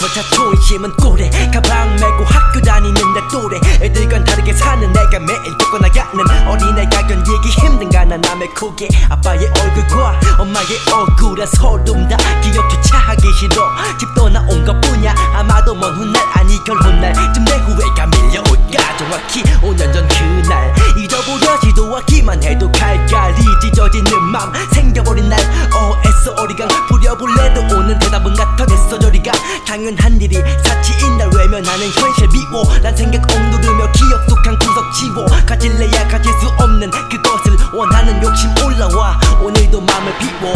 자 초인심은 또래 가방 메고 학교 다니는 내 또래 애들과는 다르게 사는 내가 매일 겪어나가는 어린애가 견디기 힘든 가난함의 고개 아빠의 얼굴과 엄마의 억울한 소름 다 기억조차 하기 싫어 집 떠나온 것뿐이야 아마도 먼 훗날 아니 결혼날쯤 내 후회가 밀려올까 정확히 5년 전 그날 잊어보려 시도하기만 해도 갈갈이 찢어지는 맘 생겨버린 날 애써 어리광 부려볼래도 오는 대답은 같아 됐어 저리가 당연한 일이 사치인 날 외면하는 현실 비워 난 생각 억누르며 기억 속 한 구석 지워 가질래야 가질 수 없는 그것을 원하는 욕심 올라와 오늘도 맘을 비워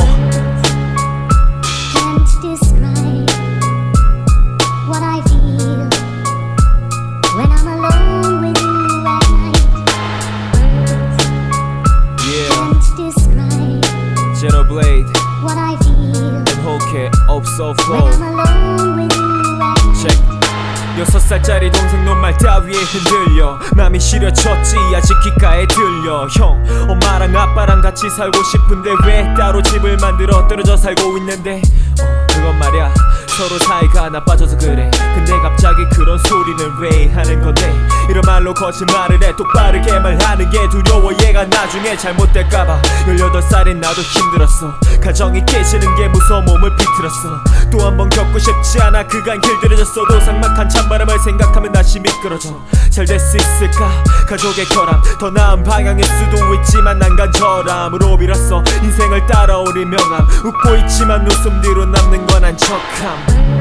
Can't describe what I feel when I'm alone with you at night. Yeah. Can't describe Xenoblade what I feel and Hokey Upso when Flow. I'm alone with you at night. Check. 6살짜리 동생 놈말 따위에 흔들려 맘이 시려쳤지 아직 귓가에 들려 형 엄마랑 아빠랑 같이 살고 싶은데 왜 따로 집을 만들어 떨어져 살고 있는데 그건 말야 서로 사이가 나빠져서 그래 근데 갑자기 그런 소리는 왜 하는 건데 이런 말로 거짓말을 해 똑바르게 말하는 게 두려워 얘가 나중에 잘못될까봐 18살인 나도 힘들었어 가정이 깨지는 게 무서워 몸을 비틀었어 또 한 번 겪고 싶지 않아 그간 길들여졌어도 삭막한 찬바람을 생각하면 다시 미끄러져 잘 될 수 있을까 가족의 결함 더 나은 방향일 수도 있지만 난 간절함으로 빌었어 인생을 따라오리 명함 웃고 있지만 웃음 뒤로 남는 건 한 척함